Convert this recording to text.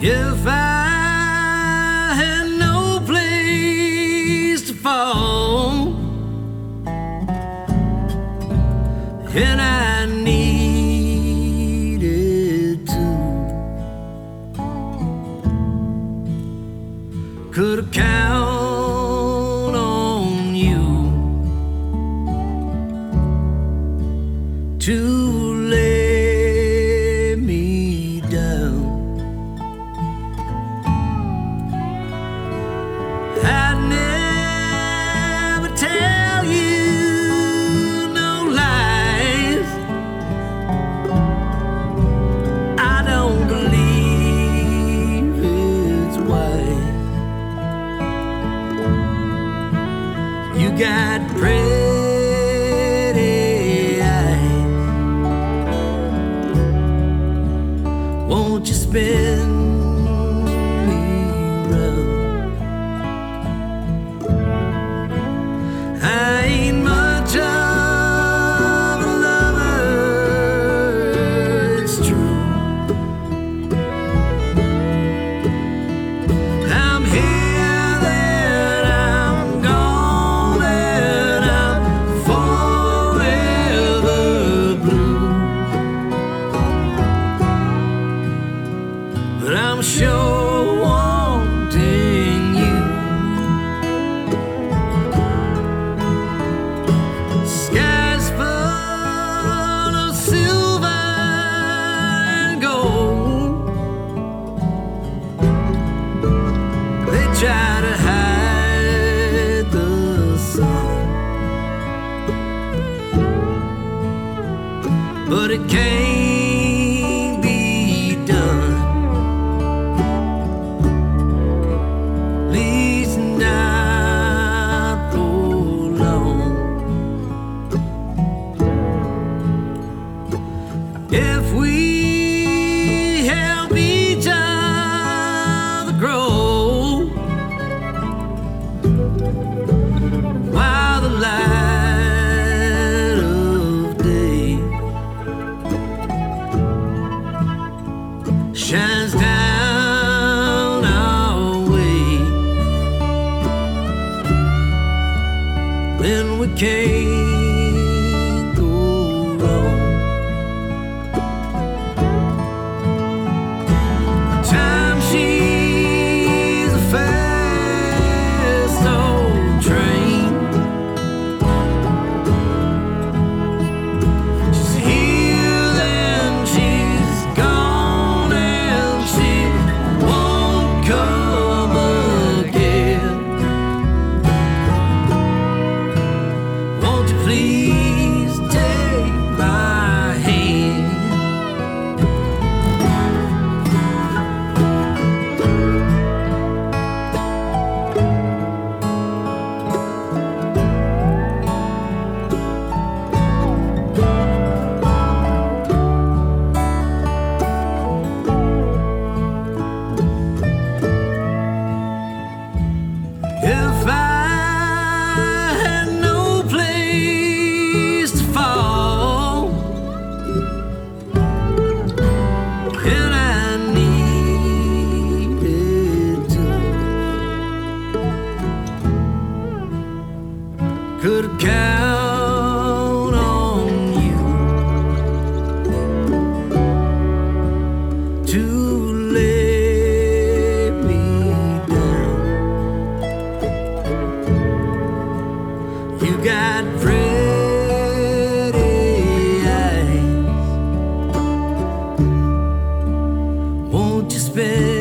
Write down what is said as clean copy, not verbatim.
If I had no place to fall and I needed to, could count on you to lay me down. I'd never tell you no lies. I don't believe it's wise. You got pretty eyes. Won't you spin me round? I ain't much of a lover, it's true. I'm here, then I'm gone, and I'm forever blue. But I'm sure wanting you. Skies full of silver and gold. They try to hide the sun, but it can't be done. At least not for long. If we help each other grow while the light of day shines down our way, then we can't go wrong. Time, she's a fast old train. She's here, then she's gone, and she won't come again. Won't you please take my hand? If I had no place to fall and I needed to, could count on you to lay me down. You got pretty eyes. Won't you spend